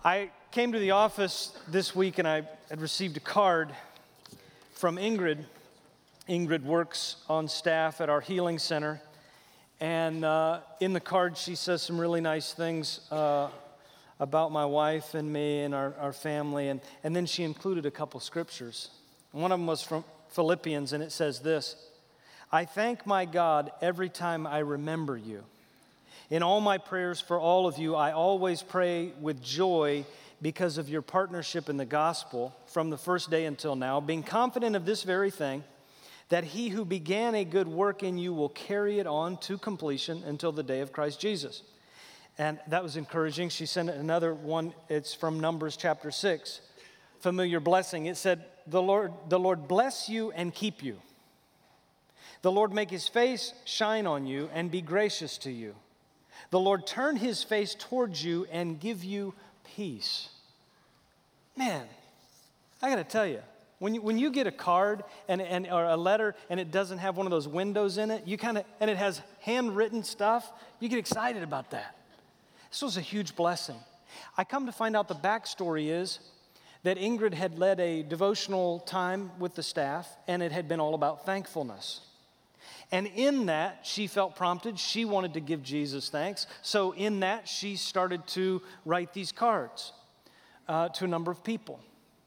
I came to the office this week and I had received a card from Ingrid. Ingrid works on staff at our healing center. And in the card, she says some really nice things about my wife and me and our family. And then she included a couple scriptures. One of them was from Philippians, and it says this: I thank my God every time I remember you. In all my prayers for all of you, I always pray with joy because of your partnership in the gospel from the first day until now, being confident of this very thing, that he who began a good work in you will carry it on to completion until the day of Christ Jesus. And that was encouraging. She sent another one. It's from Numbers chapter 6, familiar blessing. It said, the Lord bless you and keep you. The Lord make his face shine on you and be gracious to you. The Lord turn his face towards you and give you peace. Man, I got to tell you, when you get a card or a letter and it doesn't have one of those windows in it, and it has handwritten stuff, you get excited about that. This was a huge blessing. I come to find out the backstory is that Ingrid had led a devotional time with the staff, and it had been all about thankfulness. And in that, she felt prompted. She wanted to give Jesus thanks. So in that, she started to write these cards to a number of people.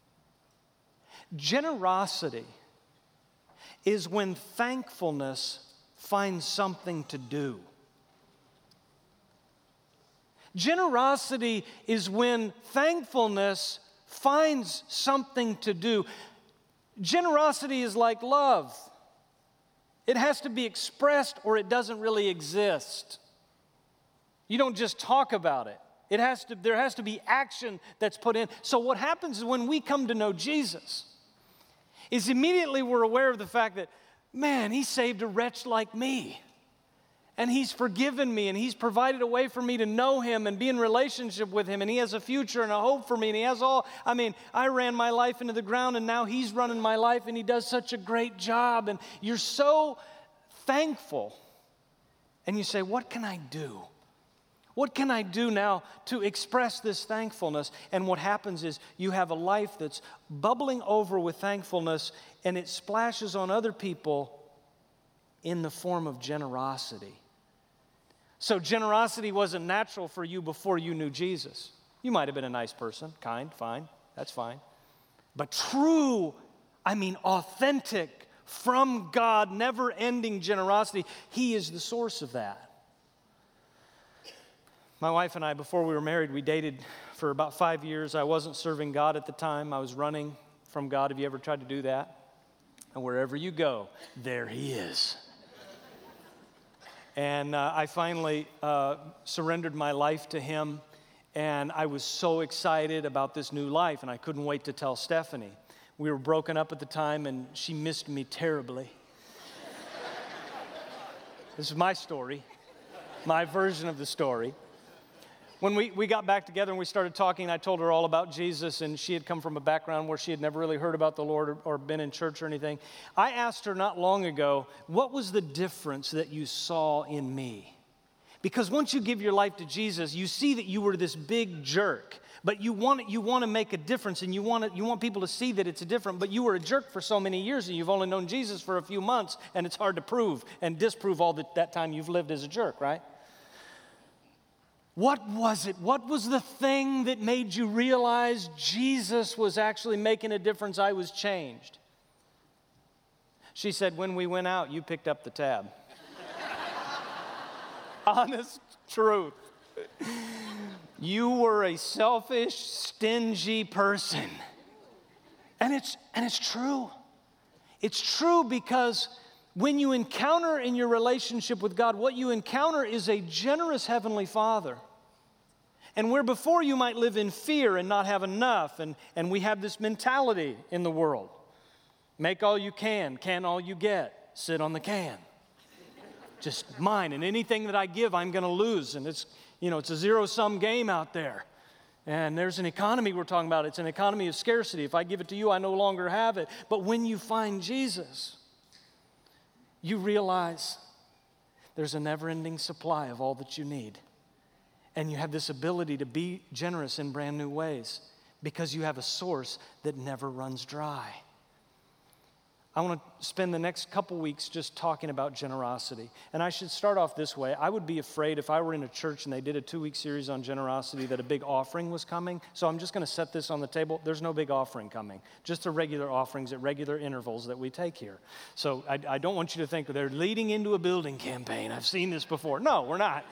Generosity is when thankfulness finds something to do. Generosity is when thankfulness finds something to do. Generosity is like love. It has to be expressed or it doesn't really exist. You don't just talk about it. There has to be action that's put in. So what happens is when we come to know Jesus is immediately we're aware of the fact that, man, he saved a wretch like me. And he's forgiven me, and he's provided a way for me to know him and be in relationship with him, and he has a future and a hope for me, and he has I ran my life into the ground, and now he's running my life, and he does such a great job, and you're so thankful. And you say, what can I do? What can I do now to express this thankfulness? And what happens is you have a life that's bubbling over with thankfulness, and it splashes on other people in the form of generosity. So generosity wasn't natural for you before you knew Jesus. You might have been a nice person, kind, fine, that's fine. But true, authentic, from God, never-ending generosity, he is the source of that. My wife and I, before we were married, we dated for about 5 years. I wasn't serving God at the time. I was running from God. Have you ever tried to do that? And wherever you go, there he is. And I finally surrendered my life to him, and I was so excited about this new life, and I couldn't wait to tell Stephanie. We were broken up at the time, and she missed me terribly. This is my story, my version of the story. When we got back together and we started talking, I told her all about Jesus, and she had come from a background where she had never really heard about the Lord or been in church or anything. I asked her not long ago, what was the difference that you saw in me? Because once you give your life to Jesus, you see that you were this big jerk, but you want to make a difference, and you want people to see that it's different, but you were a jerk for so many years, and you've only known Jesus for a few months, and it's hard to prove and disprove all that time you've lived as a jerk, right? What was it? What was the thing that made you realize Jesus was actually making a difference? I was changed. She said, when we went out, you picked up the tab. Honest truth. You were a selfish, stingy person. And it's true. It's true because when you encounter in your relationship with God, what you encounter is a generous Heavenly Father. And where before you might live in fear and not have enough, and we have this mentality in the world. Make all you can all you get, sit on the can. Just mine, and anything that I give, I'm going to lose. And it's a zero-sum game out there. And there's an economy we're talking about. It's an economy of scarcity. If I give it to you, I no longer have it. But when you find Jesus, you realize there's a never-ending supply of all that you need. And you have this ability to be generous in brand new ways because you have a source that never runs dry. I want to spend the next couple weeks just talking about generosity. And I should start off this way. I would be afraid if I were in a church and they did a 2-week series on generosity that a big offering was coming. So I'm just going to set this on the table. There's no big offering coming, just the regular offerings at regular intervals that we take here. So I don't want you to think they're leading into a building campaign. I've seen this before. No, we're not.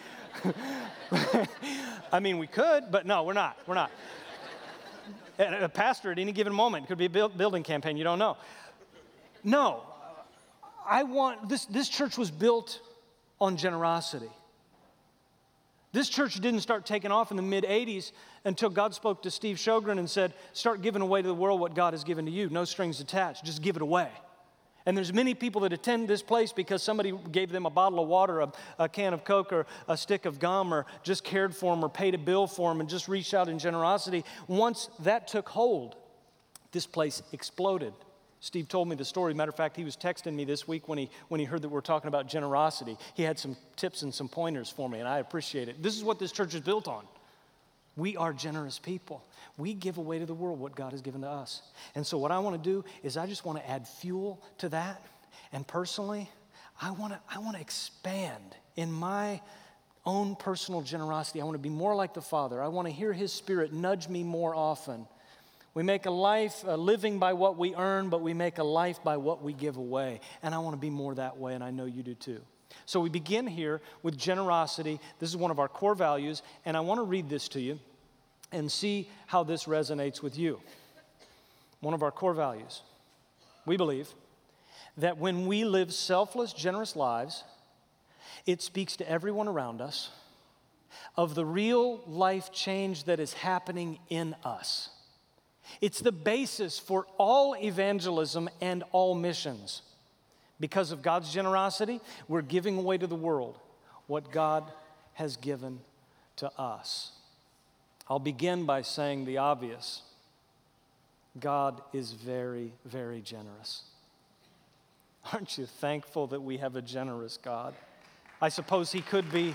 I mean, we could, but no, we're not. We're not. A pastor at any given moment could be a building campaign. You don't know. No, I want, this church was built on generosity. This church didn't start taking off in the mid-'80s until God spoke to Steve Sjogren and said, start giving away to the world what God has given to you. No strings attached, just give it away. And there's many people that attend this place because somebody gave them a bottle of water, a can of Coke, or a stick of gum, or just cared for them, or paid a bill for them, and just reached out in generosity. Once that took hold, this place exploded. Steve told me the story. Matter of fact, he was texting me this week when he heard that we're talking about generosity. He had some tips and some pointers for me, and I appreciate it. This is what this church is built on. We are generous people. We give away to the world what God has given to us. And so what I want to do is I just want to add fuel to that. And personally, I want to expand in my own personal generosity. I want to be more like the Father. I want to hear His Spirit nudge me more often. We make a life living by what we earn, but we make a life by what we give away. And I want to be more that way, and I know you do too. So we begin here with generosity. This is one of our core values, and I want to read this to you and see how this resonates with you. One of our core values. We believe that when we live selfless, generous lives, it speaks to everyone around us of the real life change that is happening in us. It's the basis for all evangelism and all missions. Because of God's generosity, we're giving away to the world what God has given to us. I'll begin by saying the obvious. God is very, very generous. Aren't you thankful that we have a generous God? I suppose He could be.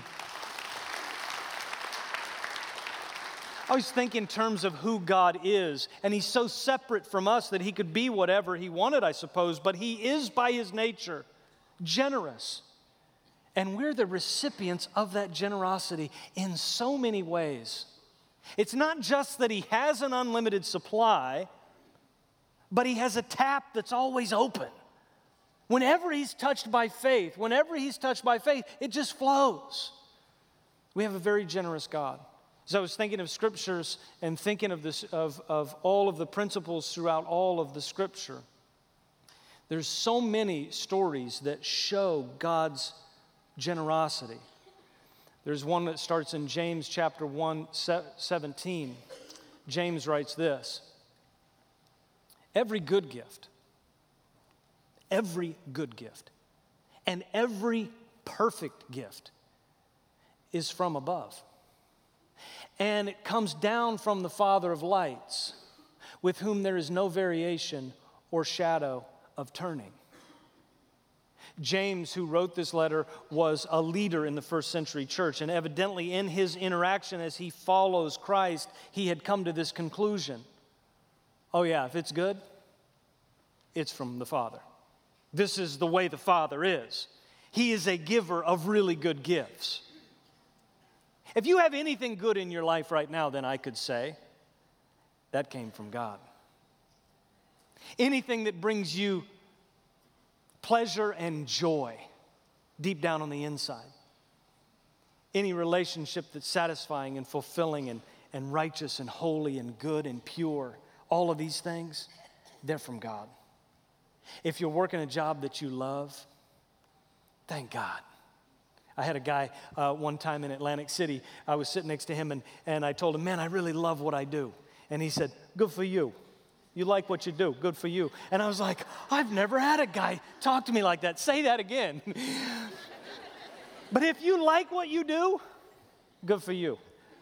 I always think in terms of who God is, and He's so separate from us that He could be whatever He wanted, I suppose, but He is by His nature generous. And we're the recipients of that generosity in so many ways. It's not just that He has an unlimited supply, but He has a tap that's always open. Whenever He's touched by faith, it just flows. We have a very generous God. As I was thinking of scriptures and thinking of this, of all of the principles throughout all of the scripture, there's so many stories that show God's generosity. There's one that starts in James chapter 1, 17. James writes this: every good gift, and every perfect gift is from above. And it comes down from the Father of lights, with whom there is no variation or shadow of turning. James, who wrote this letter, was a leader in the first century church, and evidently in his interaction as he follows Christ, he had come to this conclusion. Oh yeah, if it's good, it's from the Father. This is the way the Father is. He is a giver of really good gifts. If you have anything good in your life right now, then I could say that came from God. Anything that brings you pleasure and joy deep down on the inside. Any relationship that's satisfying and fulfilling and righteous and holy and good and pure, all of these things, they're from God. If you're working a job that you love, thank God. I had a guy one time in Atlantic City. I was sitting next to him, and I told him, man, I really love what I do. And he said, good for you. You like what you do. Good for you. And I was like, I've never had a guy talk to me like that. Say that again. But if you like what you do, good for you.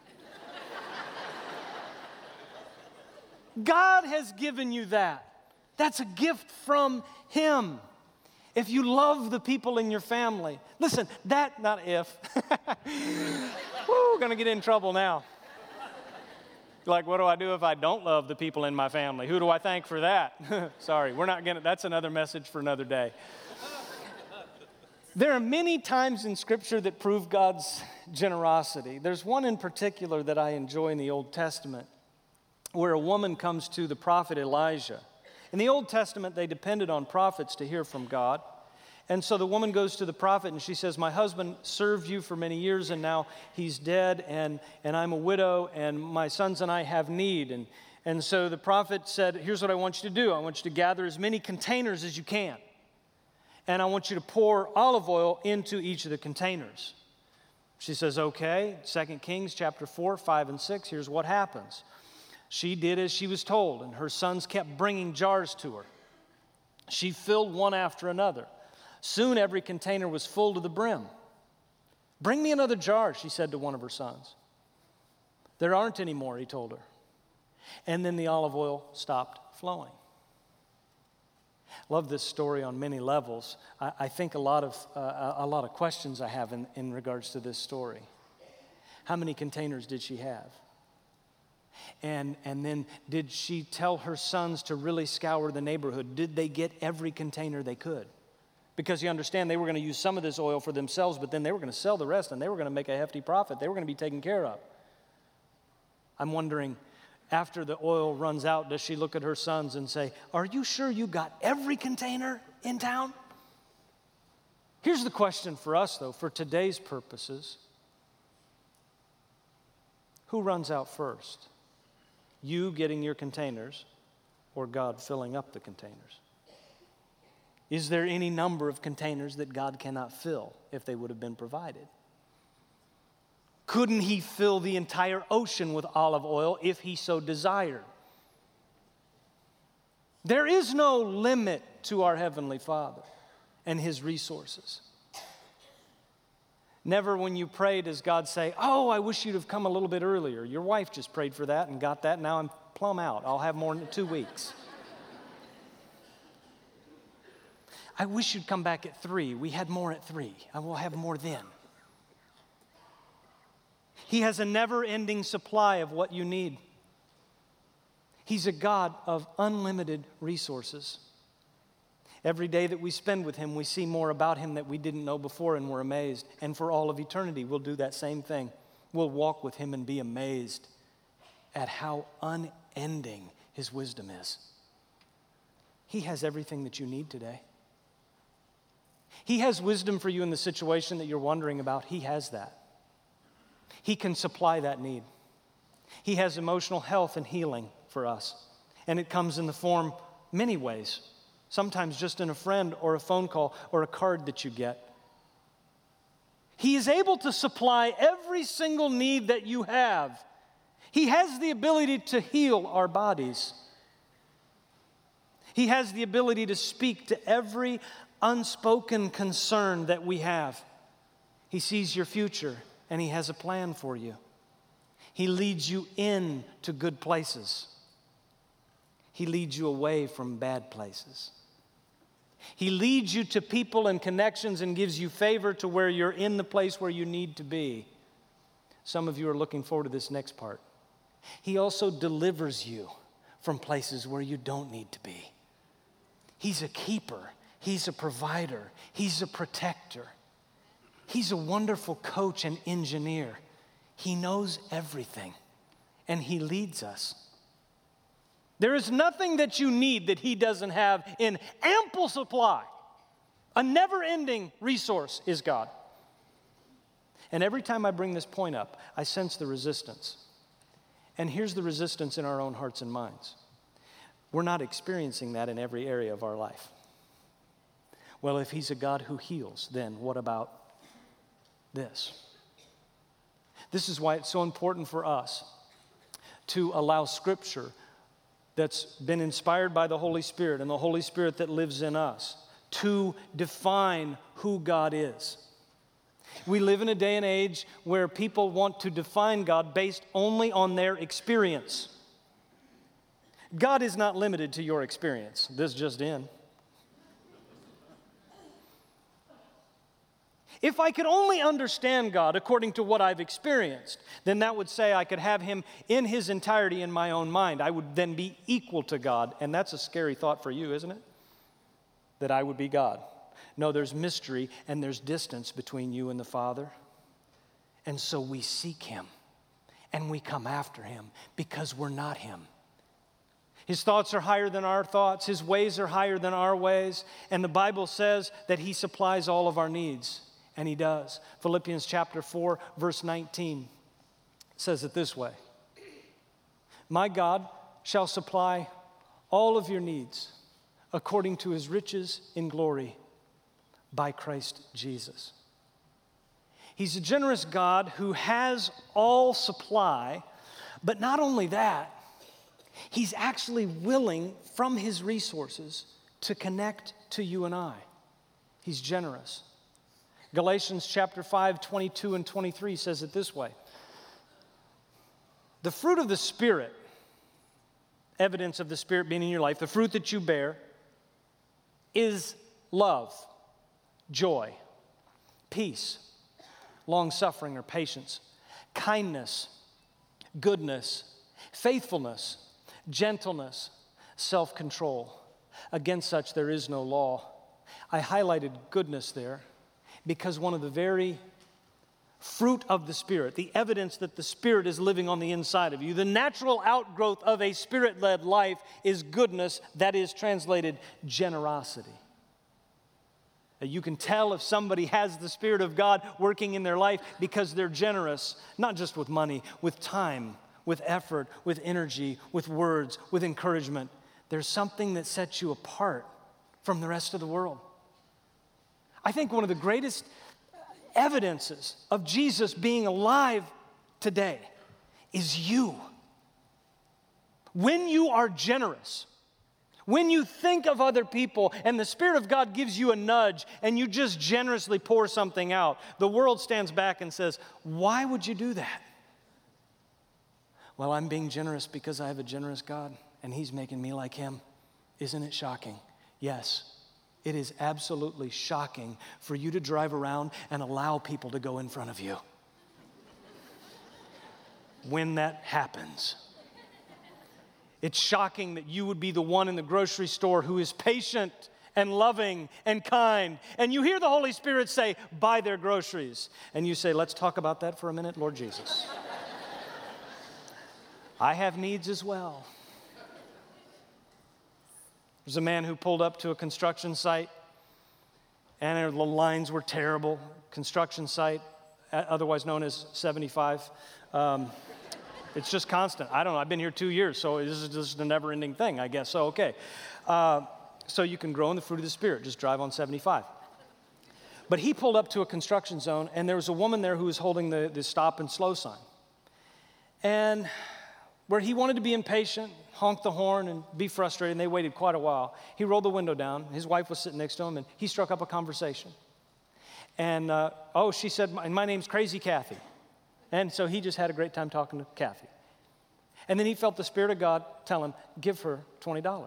God has given you that. That's a gift from Him. If you love the people in your family, listen, not if. Woo. We're going to get in trouble now. Like, what do I do if I don't love the people in my family? Who do I thank for that? Sorry, we're not going to, that's another message for another day. There are many times in Scripture that prove God's generosity. There's one in particular that I enjoy in the Old Testament, where a woman comes to the prophet Elijah. In the Old Testament, they depended on prophets to hear from God. And so the woman goes to the prophet and she says, my husband served you for many years and now he's dead and I'm a widow and my sons and I have need. And so the prophet said, here's what I want you to do. I want you to gather as many containers as you can. And I want you to pour olive oil into each of the containers. She says, okay. 2 Kings chapter 4, 5, and 6, here's what happens. She did as she was told and her sons kept bringing jars to her. She filled one after another. Soon every container was full to the brim. Bring me another jar, she said to one of her sons. There aren't any more, he told her. And then the olive oil stopped flowing. Love this story on many levels. I think a lot of questions I have in regards to this story. How many containers did she have? And then did she tell her sons to really scour the neighborhood? Did they get every container they could? Because you understand, they were going to use some of this oil for themselves, but then they were going to sell the rest, and they were going to make a hefty profit. They were going to be taken care of. I'm wondering, after the oil runs out, does she look at her sons and say, are you sure you got every container in town? Here's the question for us, though, for today's purposes. Who runs out first? You getting your containers or God filling up the containers? Is there any number of containers that God cannot fill if they would have been provided? Couldn't he fill the entire ocean with olive oil if he so desired? There is no limit to our Heavenly Father and his resources. Never when you pray does God say, oh, I wish you'd have come a little bit earlier. Your wife just prayed for that and got that. Now I'm plumb out. I'll have more in 2 weeks. I wish you'd come back at 3. We had more at 3. I will have more then. He has a never-ending supply of what you need. He's a God of unlimited resources. Every day that we spend with him, we see more about him that we didn't know before, and we're amazed. And for all of eternity, we'll do that same thing. We'll walk with him and be amazed at how unending his wisdom is. He has everything that you need today. He has wisdom for you in the situation that you're wondering about. He has that. He can supply that need. He has emotional health and healing for us. And it comes in the form many ways. Sometimes just in a friend or a phone call or a card that you get. He is able to supply every single need that you have. He has the ability to heal our bodies. He has the ability to speak to every unspoken concern that we have. He sees your future and he has a plan for you. He leads you into good places. He leads you away from bad places. He leads you to people and connections and gives you favor to where you're in the place where you need to be. Some of you are looking forward to this next part. He also delivers you from places where you don't need to be. He's a keeper. He's a provider. He's a protector. He's a wonderful coach and engineer. He knows everything, and he leads us. There is nothing that you need that he doesn't have in ample supply. A never-ending resource is God. And every time I bring this point up, I sense the resistance. And here's the resistance in our own hearts and minds. We're not experiencing that in every area of our life. Well, if he's a God who heals, then what about this? This is why it's so important for us to allow Scripture that's been inspired by the Holy Spirit and the Holy Spirit that lives in us to define who God is. We live in a day and age where people want to define God based only on their experience. God is not limited to your experience. This just in. If I could only understand God according to what I've experienced, then that would say I could have him in his entirety in my own mind. I would then be equal to God. And that's a scary thought for you, isn't it? That I would be God. No, there's mystery and there's distance between you and the Father. And so we seek him and we come after him because we're not him. His thoughts are higher than our thoughts. His ways are higher than our ways. And the Bible says that he supplies all of our needs. And he does. Philippians chapter 4, verse 19 says it this way. My God shall supply all of your needs according to his riches in glory by Christ Jesus. He's a generous God who has all supply, but not only that, he's actually willing from his resources to connect to you and I. He's generous. Galatians chapter 5, 22 and 23 says it this way. The fruit of the Spirit, evidence of the Spirit being in your life, the fruit that you bear is love, joy, peace, long-suffering or patience, kindness, goodness, faithfulness, gentleness, self-control. Against such there is no law. I highlighted goodness there because one of the very fruit of the Spirit, the evidence that the Spirit is living on the inside of you, the natural outgrowth of a Spirit-led life is goodness, that is translated generosity. You can tell if somebody has the Spirit of God working in their life because they're generous, not just with money, with time, with effort, with energy, with words, with encouragement. There's something that sets you apart from the rest of the world. I think one of the greatest evidences of Jesus being alive today is you. When you are generous, when you think of other people and the Spirit of God gives you a nudge and you just generously pour something out, the world stands back and says, why would you do that? Well, I'm being generous because I have a generous God and he's making me like him. Isn't it shocking? Yes. It is absolutely shocking for you to drive around and allow people to go in front of you. When that happens, it's shocking that you would be the one in the grocery store who is patient and loving and kind. And you hear the Holy Spirit say, buy their groceries. And you say, let's talk about that for a minute, Lord Jesus. I have needs as well. There's a man who pulled up to a construction site, and the lines were terrible. Construction site, otherwise known as 75. It's just constant. I don't know. I've been here 2 years, so this is just a never-ending thing, I guess. So, okay. So you can grow in the fruit of the Spirit. Just drive on 75. But he pulled up to a construction zone, and there was a woman there who was holding the stop and slow sign. And where he wanted to be impatient, honk the horn, and be frustrated, and they waited quite a while. He rolled the window down. His wife was sitting next to him, and he struck up a conversation. And, she said, my name's Crazy Kathy. And so he just had a great time talking to Kathy. And then he felt the Spirit of God tell him, give her $20.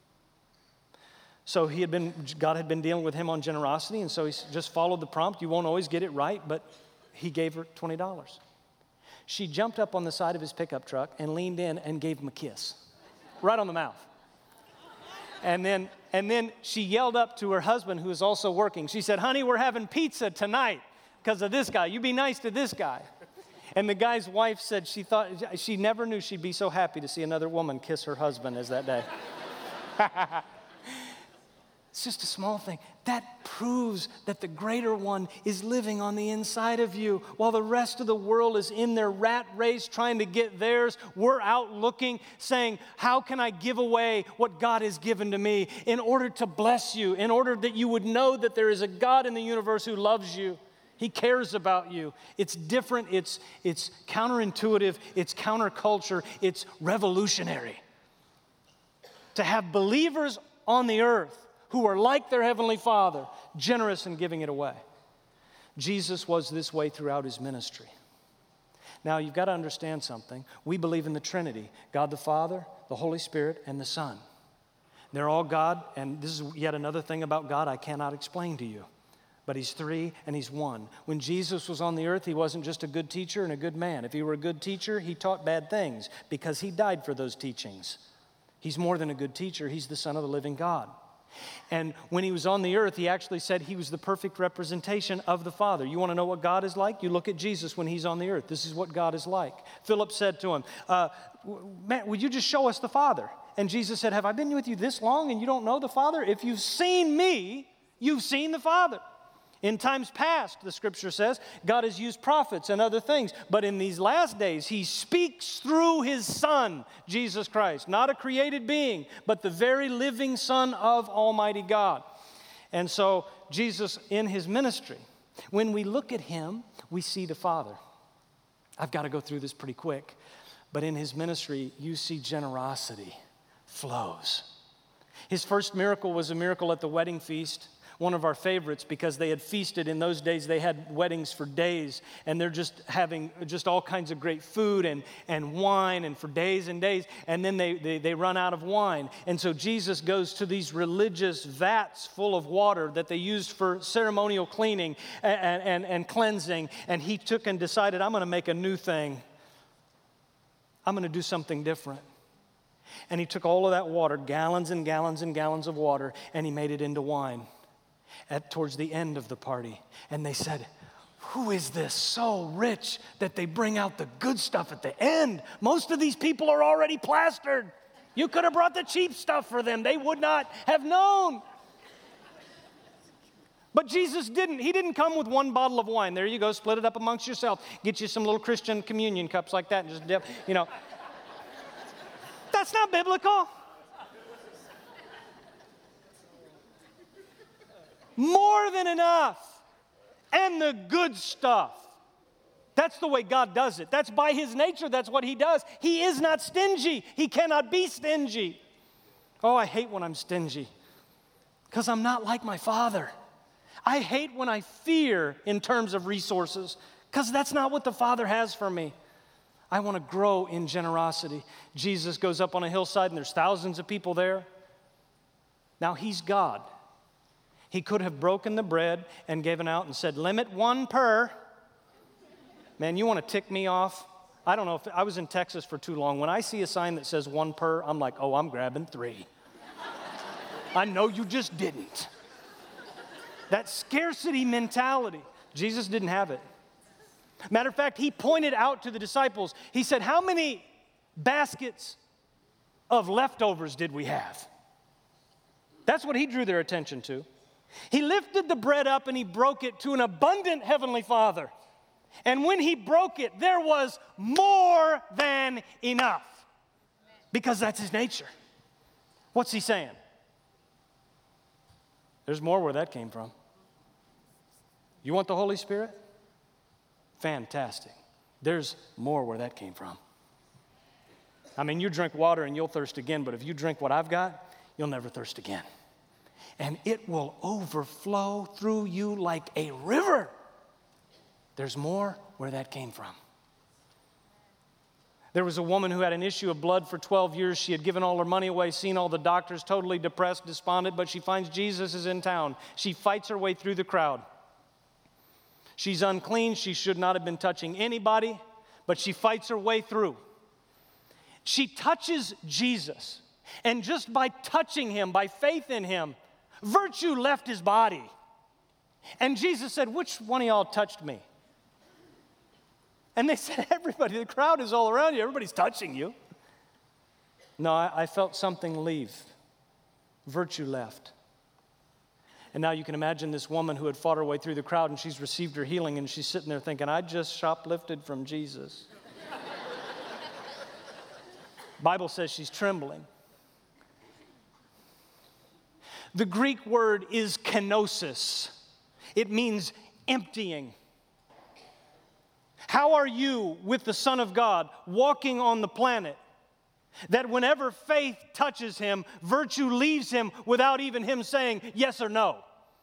So God had been dealing with him on generosity, and so he just followed the prompt. You won't always get it right, but he gave her $20. She jumped up on the side of his pickup truck and leaned in and gave him a kiss, right on the mouth. And then she yelled up to her husband, who was also working. She said, honey, we're having pizza tonight because of this guy. You be nice to this guy. And the guy's wife said she never knew she'd be so happy to see another woman kiss her husband as that day. It's just a small thing. That proves that the greater one is living on the inside of you. While the rest of the world is in their rat race trying to get theirs, we're out looking, saying, how can I give away what God has given to me in order to bless you, in order that you would know that there is a God in the universe who loves you. He cares about you. It's different. It's counterintuitive. It's counterculture. It's revolutionary. To have believers on the earth who are like their Heavenly Father, generous in giving it away. Jesus was this way throughout his ministry. Now, you've got to understand something. We believe in the Trinity, God the Father, the Holy Spirit, and the Son. They're all God, and this is yet another thing about God I cannot explain to you. But he's three and he's one. When Jesus was on the earth, he wasn't just a good teacher and a good man. If he were a good teacher, he taught bad things because he died for those teachings. He's more than a good teacher. He's the Son of the living God. And when he was on the earth, he actually said he was the perfect representation of the Father. You want to know what God is like? You look at Jesus when he's on the earth. This is what God is like. Philip said to him, man, would you just show us the Father? And Jesus said, have I been with you this long and you don't know the Father? If you've seen me, you've seen the Father. In times past, the scripture says, God has used prophets and other things. But in these last days, he speaks through his Son, Jesus Christ. Not a created being, but the very living Son of Almighty God. And so Jesus, in his ministry, when we look at him, we see the Father. I've got to go through this pretty quick. But in his ministry, you see generosity flows. His first miracle was a miracle at the wedding feast. One of our favorites because they had feasted. In those days, they had weddings for days, and they're just having just all kinds of great food and wine and for days and days, and then they run out of wine. And so Jesus goes to these religious vats full of water that they used for ceremonial cleaning and cleansing, and he took and decided, I'm going to make a new thing. I'm going to do something different. And he took all of that water, gallons and gallons and gallons of water, and he made it into wine. Towards the end of the party. And they said, who is this so rich that they bring out the good stuff at the end? Most of these people are already plastered. You could have brought the cheap stuff for them. They would not have known. But Jesus didn't. He didn't come with one bottle of wine. There you go, split it up amongst yourself. Get you some little Christian communion cups like that and just dip, That's not biblical. More than enough. And the good stuff. That's the way God does it. That's by his nature. That's what he does. He is not stingy. He cannot be stingy. Oh, I hate when I'm stingy because I'm not like my Father. I hate when I fear in terms of resources because that's not what the Father has for me. I want to grow in generosity. Jesus goes up on a hillside and there's thousands of people there. Now he's God. He could have broken the bread and given out and said, limit one per. Man, you want to tick me off? I don't know if I was in Texas for too long. When I see a sign that says one per, I'm like, oh, I'm grabbing 3. I know you just didn't. That scarcity mentality, Jesus didn't have it. Matter of fact, he pointed out to the disciples, he said, how many baskets of leftovers did we have? That's what he drew their attention to. He lifted the bread up and he broke it to an abundant heavenly Father. And when he broke it, there was more than enough. Because that's his nature. What's he saying? There's more where that came from. You want the Holy Spirit? Fantastic. There's more where that came from. I mean, you drink water and you'll thirst again, but if you drink what I've got, you'll never thirst again. And it will overflow through you like a river. There's more where that came from. There was a woman who had an issue of blood for 12 years. She had given all her money away, seen all the doctors, totally depressed, despondent, but she finds Jesus is in town. She fights her way through the crowd. She's unclean. She should not have been touching anybody, but she fights her way through. She touches Jesus, and just by touching him, by faith in him, virtue left his body. And Jesus said, which one of y'all touched me? And they said, everybody, the crowd is all around you. Everybody's touching you. No, I felt something leave. Virtue left. And now you can imagine this woman who had fought her way through the crowd and she's received her healing and she's sitting there thinking, I just shoplifted from Jesus. Bible says she's trembling. The Greek word is kenosis. It means emptying. How are you with the Son of God walking on the planet that whenever faith touches him, virtue leaves him without even him saying yes or no?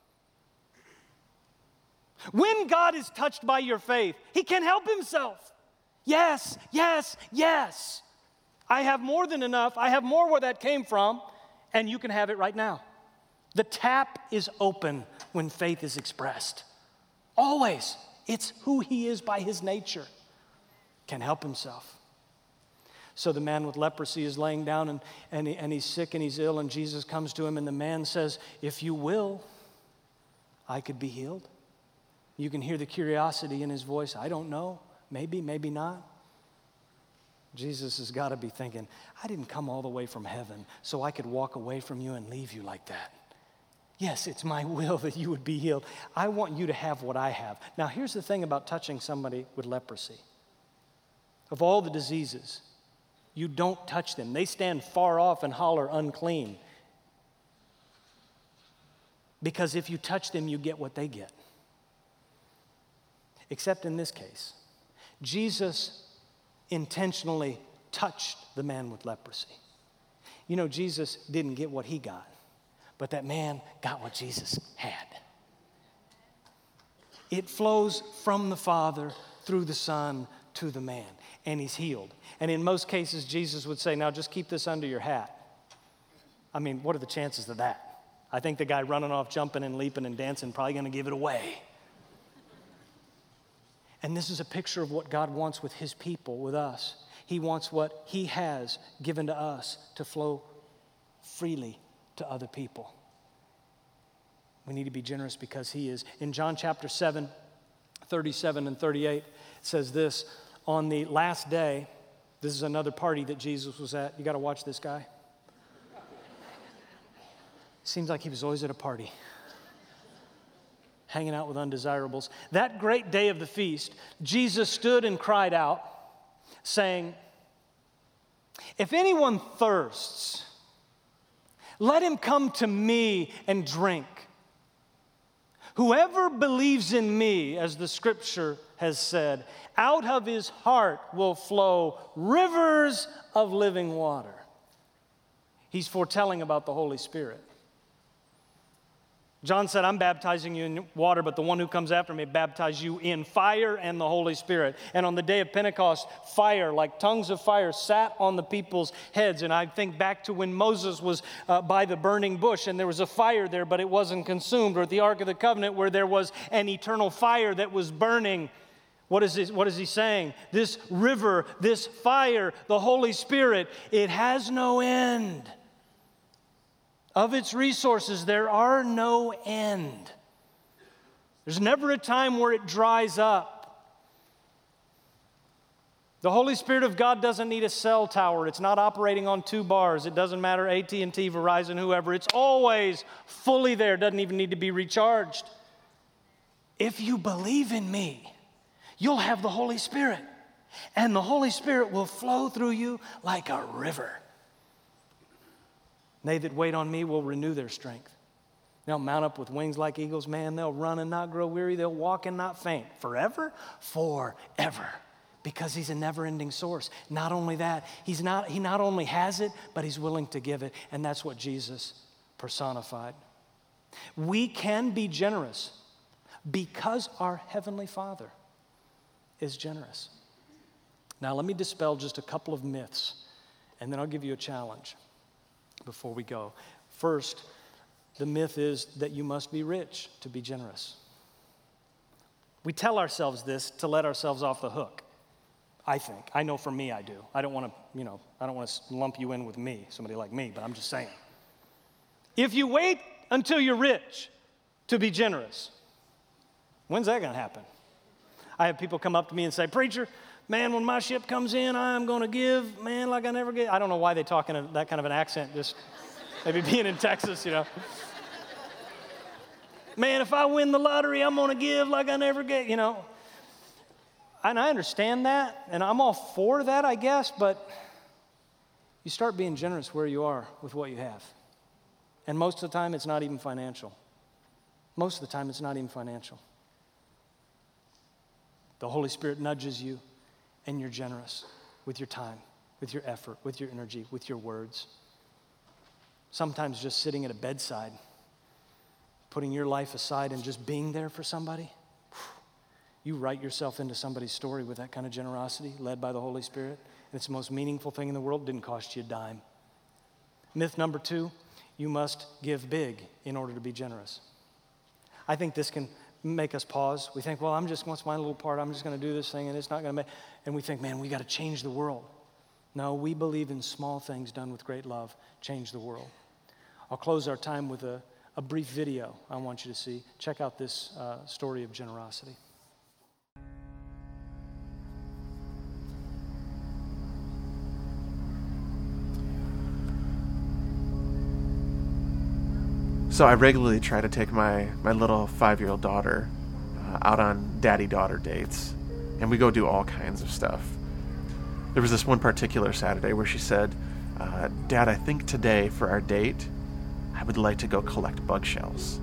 When God is touched by your faith, he can't help himself. Yes, yes, yes. I have more than enough. I have more where that came from, and you can have it right now. The tap is open when faith is expressed. Always. It's who he is by his nature. Can help himself. So the man with leprosy is laying down and he's sick and he's ill, and Jesus comes to him and the man says, if you will, I could be healed. You can hear the curiosity in his voice. I don't know. Maybe, maybe not. Jesus has got to be thinking, I didn't come all the way from heaven so I could walk away from you and leave you like that. Yes, it's my will that you would be healed. I want you to have what I have. Now, here's the thing about touching somebody with leprosy. Of all the diseases, you don't touch them. They stand far off and holler unclean. Because if you touch them, you get what they get. Except in this case, Jesus intentionally touched the man with leprosy. You know, Jesus didn't get what he got, but that man got what Jesus had. It flows from the Father through the Son to the man, and he's healed. And in most cases, Jesus would say, now just keep this under your hat. I mean, what are the chances of that? I think the guy running off, jumping and leaping and dancing probably going to give it away. And this is a picture of what God wants with his people, with us. He wants what he has given to us to flow freely to other people. We need to be generous because he is. In John chapter 7, 37 and 38, it says this, on the last day, this is another party that Jesus was at. You got to watch this guy. Seems like he was always at a party, hanging out with undesirables. That great day of the feast, Jesus stood and cried out, saying, if anyone thirsts, let him come to me and drink. Whoever believes in me, as the scripture has said, out of his heart will flow rivers of living water. He's foretelling about the Holy Spirit. John said, I'm baptizing you in water, but the one who comes after me baptize you in fire and the Holy Spirit. And on the day of Pentecost, fire, like tongues of fire, sat on the people's heads. And I think back to when Moses was by the burning bush, and there was a fire there, but it wasn't consumed. Or at the Ark of the Covenant, where there was an eternal fire that was burning. What is he saying? This river, this fire, the Holy Spirit, it has no end. Of its resources, there are no end. There's never a time where it dries up. The Holy Spirit of God doesn't need a cell tower. It's not operating on 2 bars. It doesn't matter, AT&T, Verizon, whoever. It's always fully there. It doesn't even need to be recharged. If you believe in me, you'll have the Holy Spirit. And the Holy Spirit will flow through you like a river. They that wait on me will renew their strength. They'll mount up with wings like eagles. Man, they'll run and not grow weary. They'll walk and not faint. Forever? Forever. Because he's a never-ending source. Not only that, he not only has it, but he's willing to give it. And that's what Jesus personified. We can be generous because our Heavenly Father is generous. Now, let me dispel just a couple of myths, and then I'll give you a challenge before we go. First, the myth is that you must be rich to be generous. We tell ourselves this to let ourselves off the hook, I think. I know for me I do. I don't want to lump you in with me, somebody like me, but I'm just saying. If you wait until you're rich to be generous, when's that going to happen? I have people come up to me and say, preacher, man, when my ship comes in, I'm going to give, man, like I never get. I don't know why they talk in that kind of an accent, just maybe being in Texas, you know. Man, if I win the lottery, I'm going to give like I never get, you know. And I understand that, and I'm all for that, I guess, but you start being generous where you are with what you have. And most of the time, it's not even financial. Most of the time, it's not even financial. The Holy Spirit nudges you, and you're generous with your time, with your effort, with your energy, with your words. Sometimes just sitting at a bedside, putting your life aside and just being there for somebody. You write yourself into somebody's story with that kind of generosity, led by the Holy Spirit. And it's the most meaningful thing in the world. It didn't cost you a dime. Myth number 2, You must give big in order to be generous. I think this can make us pause. We think, well, what's my little part? I'm just going to do this thing, and it's not going to make, and we think, man, we got to change the world. No, we believe in small things done with great love change the world. I'll close our time with a brief video I want you to see. Check out this story of generosity. So I regularly try to take my little 5-year-old daughter out on daddy-daughter dates, and we go do all kinds of stuff. There was this one particular Saturday where she said, Dad, I think today for our date, I would like to go collect bug shells.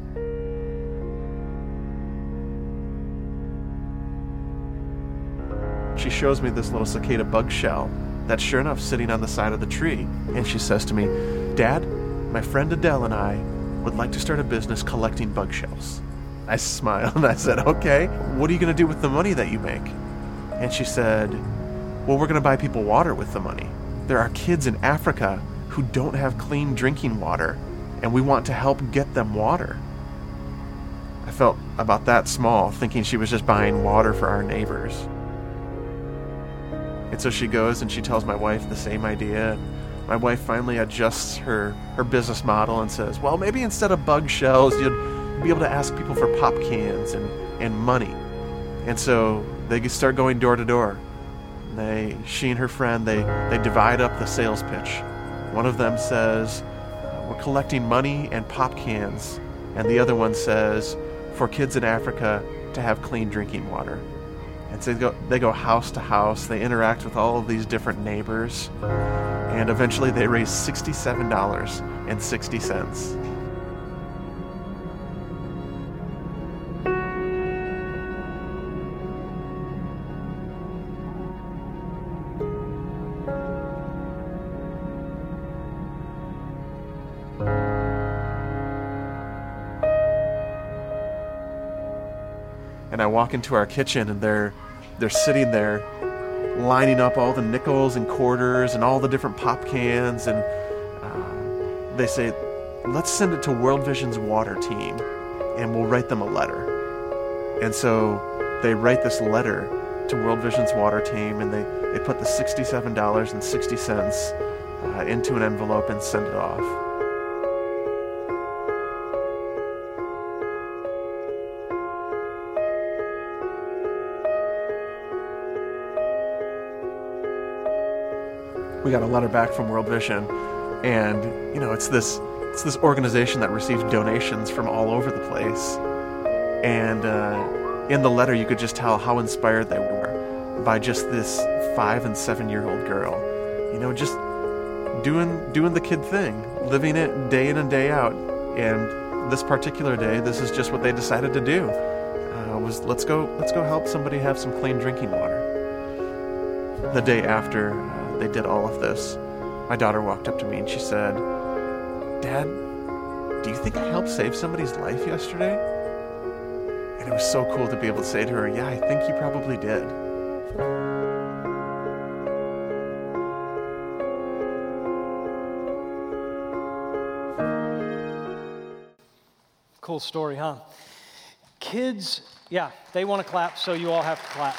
She shows me this little cicada bug shell that's sure enough sitting on the side of the tree, and she says to me, Dad, my friend Adele and I would like to start a business collecting bug shells. I smiled and I said, okay, what are you going to do with the money that you make? And she said, well, we're going to buy people water with the money. There are kids in Africa who don't have clean drinking water, and we want to help get them water. I felt about that small, thinking she was just buying water for our neighbors. And so she goes and she tells my wife the same idea. My wife finally adjusts her business model and says, well, maybe instead of bug shells, you'd be able to ask people for pop cans and money. And so they start going door to door. She and her friend, they divide up the sales pitch. One of them says, we're collecting money and pop cans. And the other one says, for kids in Africa to have clean drinking water. And so they go house to house. They interact with all of these different neighbors. And eventually they raise $67.60. And I walk into our kitchen and they're sitting there lining up all the nickels and quarters and all the different pop cans, and they say, let's send it to World Vision's water team and we'll write them a letter. And so they write this letter to World Vision's water team, and they put the $67.60 into an envelope and send it off. We got a letter back from World Vision, and it's this organization that receives donations from all over the place. And in the letter, you could just tell how inspired they were by just this 5 and 7-year-old girl, just doing the kid thing, living it day in and day out. And this particular day, this is just what they decided to do. Was let's go help somebody have some clean drinking water. The day after they did all of this, my daughter walked up to me and she said, Dad, do you think I helped save somebody's life yesterday? And it was so cool to be able to say to her, yeah, I think you probably did. Cool story, huh? Kids, yeah, they want to clap, so you all have to clap.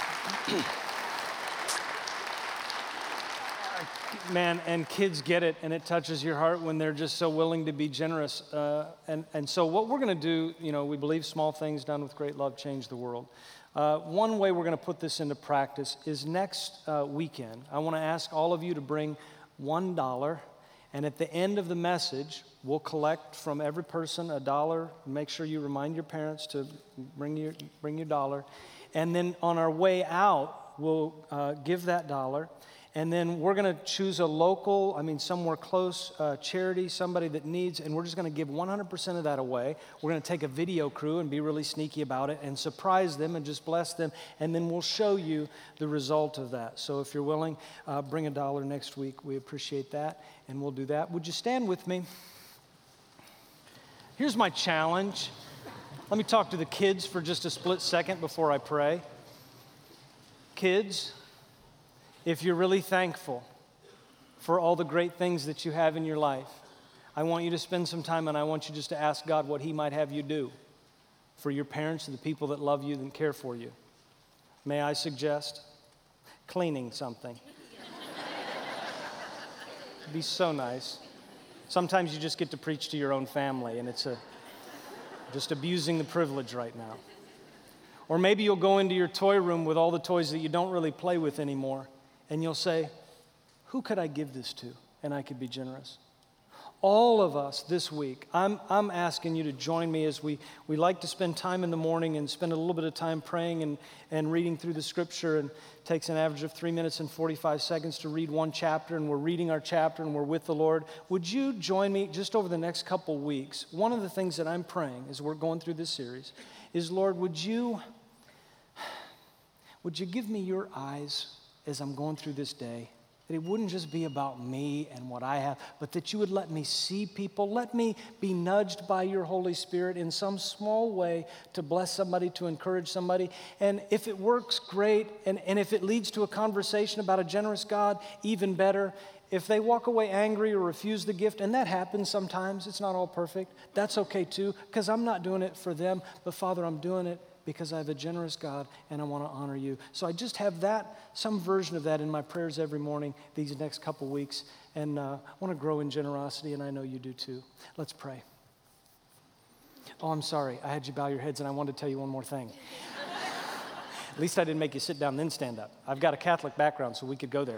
Man, and kids get it, and it touches your heart when they're just so willing to be generous. And so what we're going to do, we believe small things done with great love change the world. One way we're going to put this into practice is next weekend. I want to ask all of you to bring $1, and at the end of the message, we'll collect from every person $1. Make sure you remind your parents to bring your dollar. And then on our way out, we'll give that $1. And then we're going to choose a local, somewhere close, charity, somebody that needs, and we're just going to give 100% of that away. We're going to take a video crew and be really sneaky about it and surprise them and just bless them, and then we'll show you the result of that. So if you're willing, bring $1 next week. We appreciate that, and we'll do that. Would you stand with me? Here's my challenge. Let me talk to the kids for just a split second before I pray. Kids, if you're really thankful for all the great things that you have in your life, I want you to spend some time and I want you just to ask God what He might have you do for your parents and the people that love you and care for you. May I suggest cleaning something? It'd be so nice. Sometimes you just get to preach to your own family, and it's just abusing the privilege right now. Or maybe you'll go into your toy room with all the toys that you don't really play with anymore, and you'll say, who could I give this to? And I could be generous. All of us this week, I'm asking you to join me as we like to spend time in the morning and spend a little bit of time praying and reading through the Scripture. And it takes an average of 3 minutes and 45 seconds to read one chapter, and we're reading our chapter and we're with the Lord. Would you join me just over the next couple weeks? One of the things that I'm praying as we're going through this series is, Lord, would you give me your eyes as I'm going through this day? That it wouldn't just be about me and what I have, but that you would let me see people. Let me be nudged by your Holy Spirit in some small way to bless somebody, to encourage somebody. And if it works, great. And if it leads to a conversation about a generous God, even better. If they walk away angry or refuse the gift, and that happens sometimes, it's not all perfect, that's okay too, because I'm not doing it for them, but Father, I'm doing it because I have a generous God and I want to honor you. So I just have some version of that in my prayers every morning these next couple weeks. And I want to grow in generosity, and I know you do too. Let's pray. Oh, I'm sorry. I had you bow your heads, and I wanted to tell you one more thing. At least I didn't make you sit down and then stand up. I've got a Catholic background, so we could go there.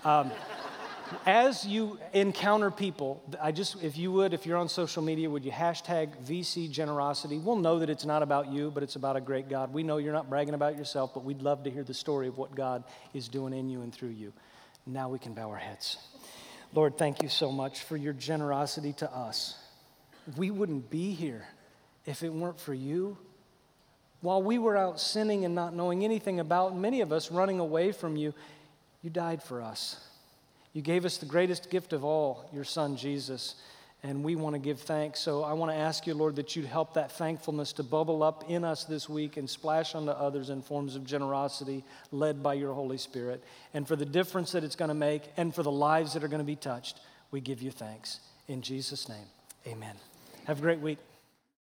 As you encounter people, if you're on social media, would you hashtag VC Generosity? We'll know that it's not about you, but it's about a great God. We know you're not bragging about yourself, but we'd love to hear the story of what God is doing in you and through you. Now we can bow our heads. Lord, thank you so much for your generosity to us. We wouldn't be here if it weren't for you. While we were out sinning and not knowing anything about, many of us running away from you, you died for us. You gave us the greatest gift of all, your Son, Jesus, and we want to give thanks. So I want to ask you, Lord, that you'd help that thankfulness to bubble up in us this week and splash onto others in forms of generosity led by your Holy Spirit. And for the difference that it's going to make and for the lives that are going to be touched, we give you thanks. In Jesus' name, amen. Have a great week.